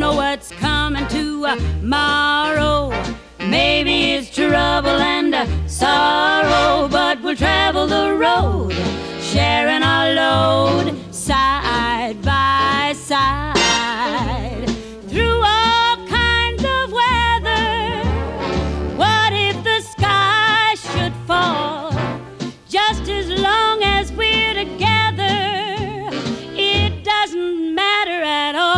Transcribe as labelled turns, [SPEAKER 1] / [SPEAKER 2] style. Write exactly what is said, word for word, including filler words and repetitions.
[SPEAKER 1] know what's coming tomorrow. Maybe it's trouble and uh, sorrow, but we'll travel